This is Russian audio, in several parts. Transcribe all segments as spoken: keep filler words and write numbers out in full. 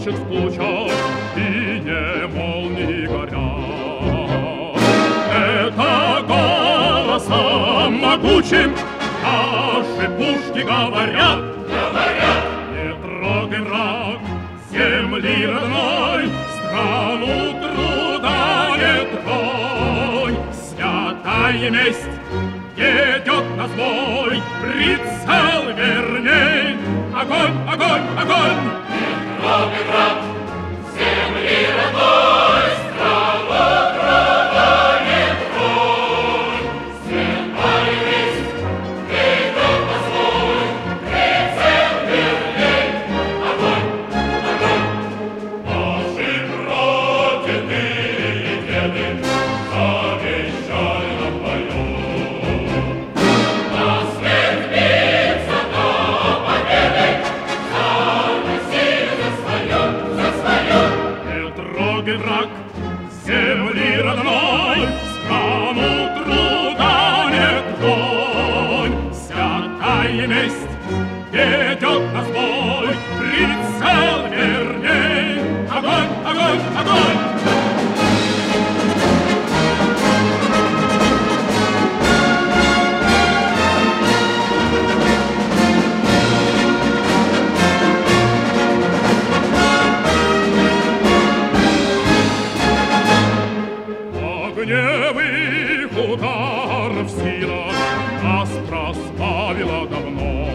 тучек сплучат, и не молнии горят. Это голосом могучим наши пушки говорят. Говорят! Не трогай, враг, земли родной, страну труда не тронь. Святая месть ведет нас бой, прицел верней. Огонь, огонь, огонь! Не трогай, враг, земли родной, страну труда не тронь. Святая месть ведет нас бой, прицел верней. Огонь, огонь! Наши родины и деды завещали нам войну. На свет биться до победы, за Россию, за свою, за свою. Не трогай, враг, земли родной, страну труда не тронь. Святая месть ведет нас в бой, прицел верней. Огонь, огонь, огонь! Гневых ударов сила нас прославила давно.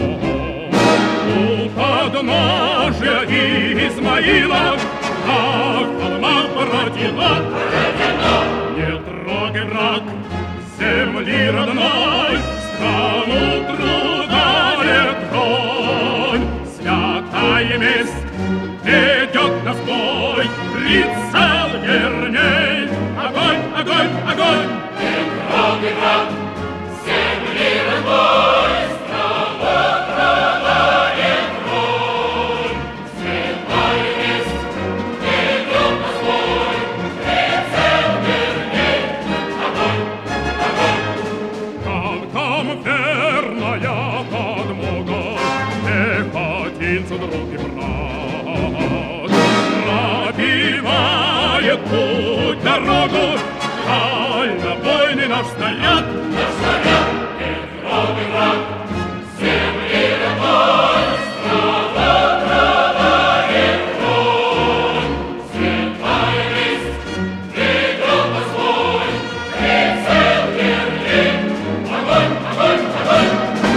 У подножия Измаила на холмах родила. Не трогай, враг, земли родной, страну труда не тронь. Святая месть ведет нас в бой, прицел верней. Огонь, огонь, огонь! Не трогай, враг, земли родной, страну труда не тронь. Святая месть ведет нас в бой, прицел верней. Огонь, огонь! Танкам верная подмога, пехотинцу друг и брат. Пробивает путь, дорогу, дальнобойный наш снаряд. Наш снаряд! Не трогай, враг, земли родной, страну труда не тронь. Святая месть ведет нас в бой, прицел верней. Огонь, огонь, огонь!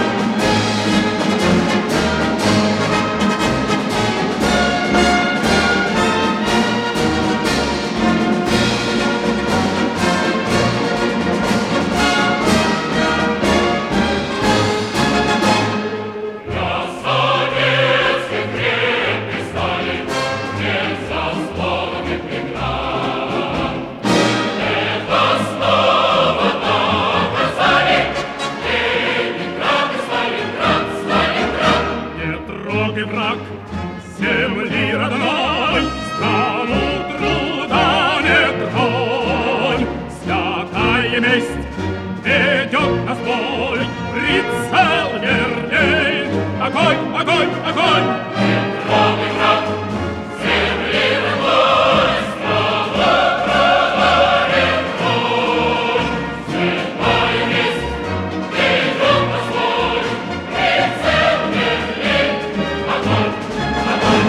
Враг, земли родной, страну труда не тронь. Святая месть ведет нас в бой, прицел верней. Огонь, огонь, огонь! Не трогай, враг, земли родной, страну труда не тронь. Святая месть ведет нас в бой, прицел верней. Огонь, огонь!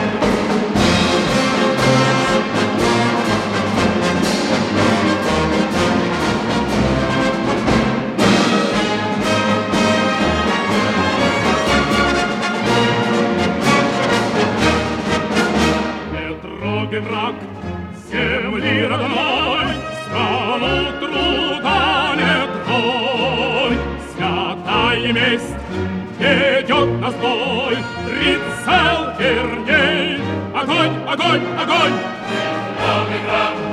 Не трогай, враг, земли родной, страну труда не тронь. Святая месть ведет нас в бой, прицел верней. Огонь, огонь, огонь! Не трогай, враг,